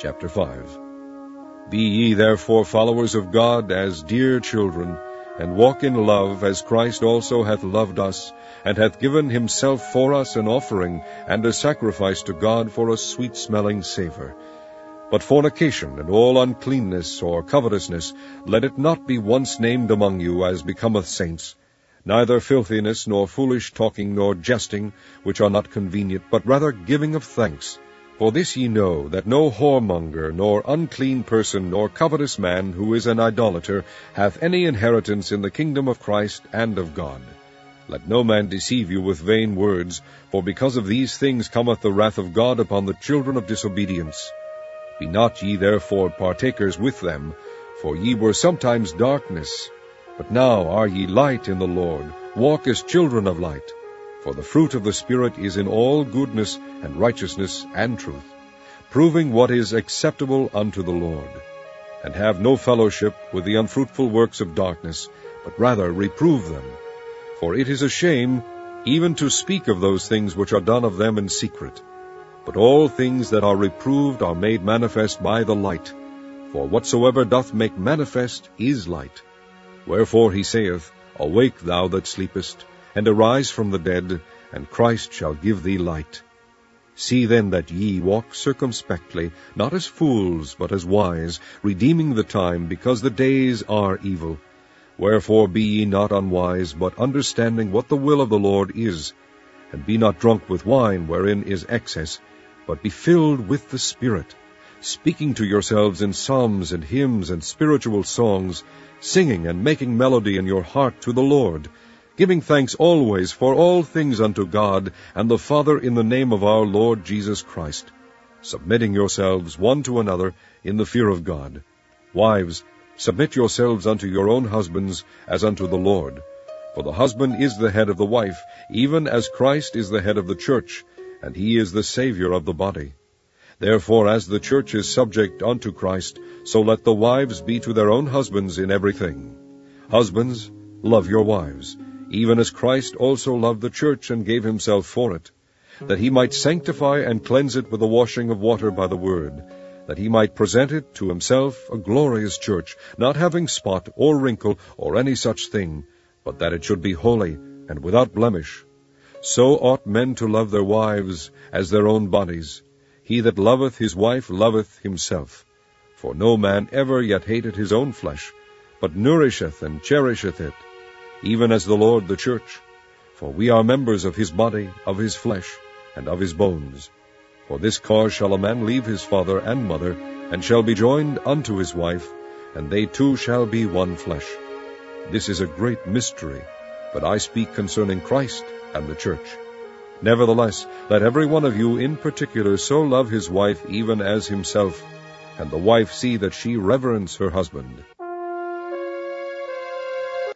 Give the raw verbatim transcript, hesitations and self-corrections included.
Chapter five. Be ye therefore followers of God as dear children, and walk in love, as Christ also hath loved us, and hath given himself for us an offering and a sacrifice to God for a sweet-smelling savour. But fornication and all uncleanness or covetousness, let it not be once named among you, as becometh saints, neither filthiness, nor foolish talking, nor jesting, which are not convenient, but rather giving of thanks. For this ye know, that no whoremonger, nor unclean person, nor covetous man, who is an idolater, hath any inheritance in the kingdom of Christ and of God. Let no man deceive you with vain words, for because of these things cometh the wrath of God upon the children of disobedience. Be not ye therefore partakers with them, for ye were sometimes darkness, but now are ye light in the Lord. Walk as children of light. For the fruit of the Spirit is in all goodness and righteousness and truth, proving what is acceptable unto the Lord. And have no fellowship with the unfruitful works of darkness, but rather reprove them. For it is a shame even to speak of those things which are done of them in secret. But all things that are reproved are made manifest by the light. For whatsoever doth make manifest is light. Wherefore he saith, Awake, thou that sleepest, and arise from the dead, and Christ shall give thee light. See then that ye walk circumspectly, not as fools, but as wise, redeeming the time, because the days are evil. Wherefore be ye not unwise, but understanding what the will of the Lord is. And be not drunk with wine, wherein is excess, but be filled with the Spirit, speaking to yourselves in psalms and hymns and spiritual songs, singing and making melody in your heart to the Lord, giving thanks always for all things unto God and the Father in the name of our Lord Jesus Christ, submitting yourselves one to another in the fear of God. Wives, submit yourselves unto your own husbands as unto the Lord. For the husband is the head of the wife, even as Christ is the head of the church, and he is the Saviour of the body. Therefore, as the church is subject unto Christ, so let the wives be to their own husbands in everything. Husbands, love your wives, even as Christ also loved the church and gave himself for it, that he might sanctify and cleanse it with the washing of water by the word, that he might present it to himself a glorious church, not having spot or wrinkle or any such thing, but that it should be holy and without blemish. So ought men to love their wives as their own bodies. He that loveth his wife loveth himself. For no man ever yet hated his own flesh, but nourisheth and cherisheth it, even as the Lord the church. For we are members of his body, of his flesh, and of his bones. For this cause shall a man leave his father and mother, and shall be joined unto his wife, and they two shall be one flesh. This is a great mystery, but I speak concerning Christ and the church. Nevertheless, let every one of you in particular so love his wife even as himself, and the wife see that she reverence her husband.